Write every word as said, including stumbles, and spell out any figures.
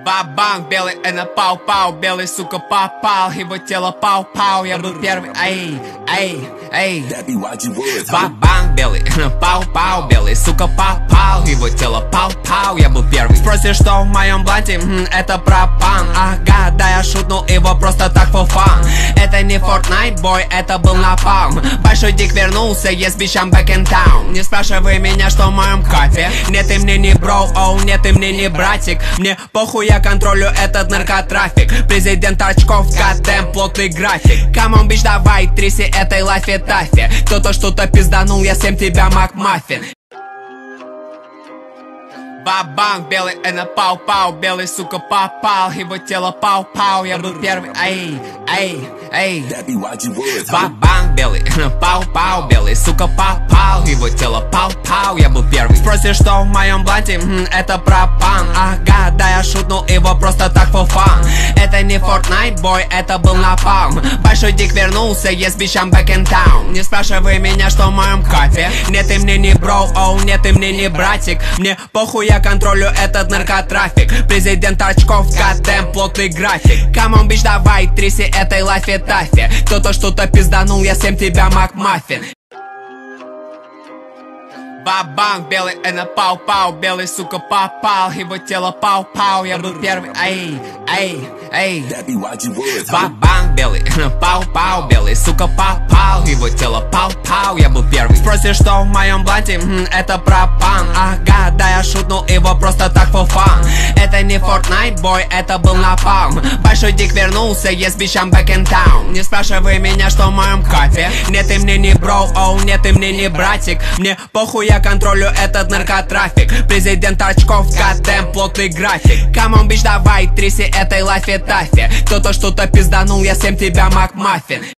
Ба-банг, белый, это пау-пау, белый, сука, попал, его тело пау-пау, я был первый, эй, эй, эй. Ба-банг, белый, пау-пау, белый, сука, попал, его тело пау-пау, я был первый. Спросишь, что в моем бланте, хм, это пропан. Ага, да я шутнул его просто так for fun. Это не Fortnite, бой, это был напалм. Большой дик вернулся, yes, bitch, I'm back in town. Не спрашивай меня, что в моем кафе. Нет, ты мне не бро, оу, нет, ты мне не братик. Мне похуй, я контролю этот наркотрафик. Президент очков, goddamn, плотный график. Come on, bitch, давай, тряси этой лафе-тафе. Кто-то что-то пизданул, я всем тебя Макмаффин. Ба-банг, белый, это пау-пау, белый, сука, попал, его тело пау-пау, я был первый, эй, эй, эй. Ба-банг, белый, пау-пау, белый, сука, попал, его тело пау-пау, я был первый. Спросишь, что в моем бланте, хм, это пропан. Ага, да я шутнул его просто так for fun. Это не Fortnite, бой, это был напалм. Большой дик вернулся, yes, bitch, I'm back in town. Не спрашивай меня, что в моем кафе. Нет, ты мне не бро, оу, нет, ты мне не братик. Мне похуй, я контролю этот наркотрафик. Президент очков, goddamn, плотный график. Come on, bitch, давай, тряси этой лафе-тафе. Кто-то что-то пизданул, я всем тебя Макмаффин. Ба-банг, белый, это пау-пау, белый, сука, попал, его тело пау-пау, я был первый, эй, эй, эй. Ба-банг, белый, пау-пау, белый, сука, попал, его тело пау-пау, я был первый. Спросишь, что в моем бланте, хм, это пропан. Ага, да я шутнул его просто так for fun. Это не Fortnite, бой, это был напалм. Большой дик вернулся, yes, bitch, I'm back in town. Не спрашивай меня, что в моем кафе. Нет, ты мне не бро, оу, нет, ты мне не братик. Мне похуй, я контролю этот наркотрафик. Президент очков, goddamn, плотный график. Come on, bitch, давай, тряси этой лафе-тафе. Кто-то что-то пизданул, я всем тебя Макмаффин.